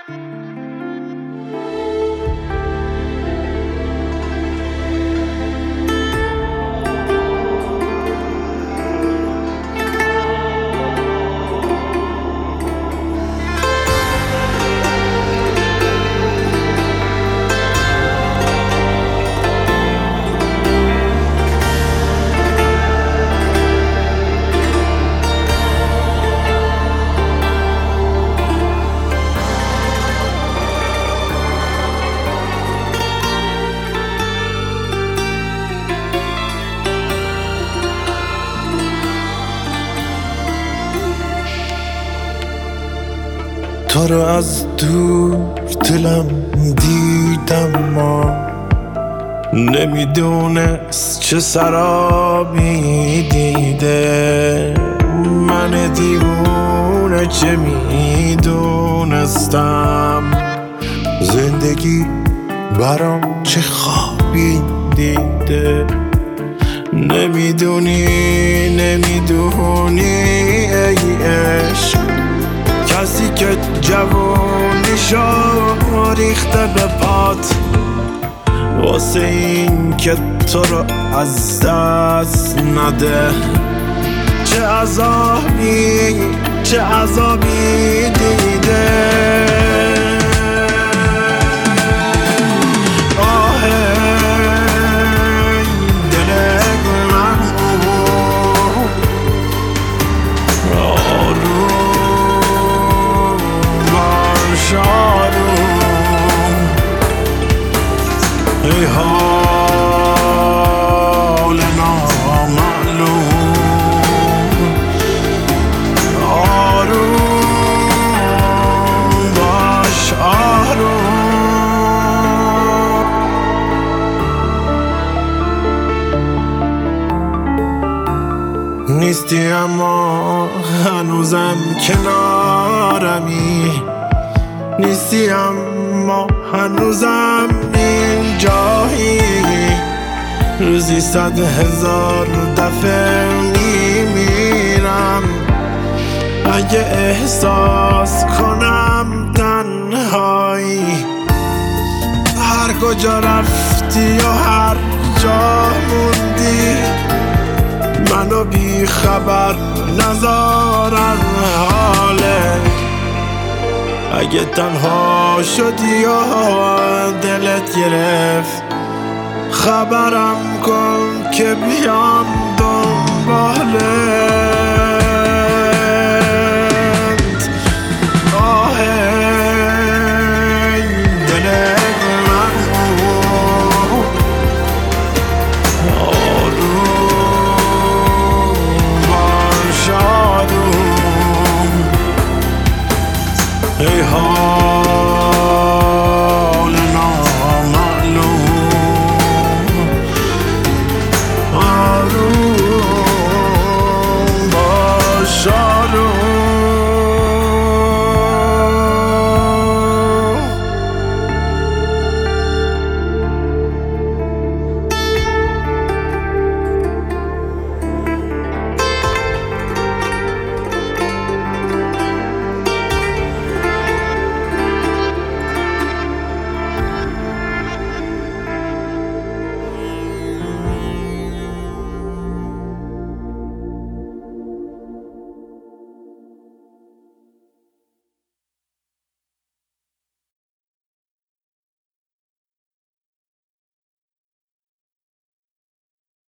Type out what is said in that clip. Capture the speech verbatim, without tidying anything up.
تو رو از دور دلم دیدم ما نمیدونست چه سرابی دیده من دیوونه چه میدونستم زندگی برام چه خوابی دیده نمیدونی نمیدونی ای عشق کسی که جوونیشو ریخته به پات واسه این که تو رو از دست نده چه عذابی چه عذابی دیده ای حال نامعلوم آروم باش آروم نیستی اما هنوزم کنارمی نیستی اما هنوزم اینجایی روزی صد هزار دفعه میمیرم اگه احساس کنم تنهایی هر کجا رفتی و هر جا موندی منو بی خبر نذارن حاله اگه تنها شدی و دلت گرفت خبرم کن که بیام دنباله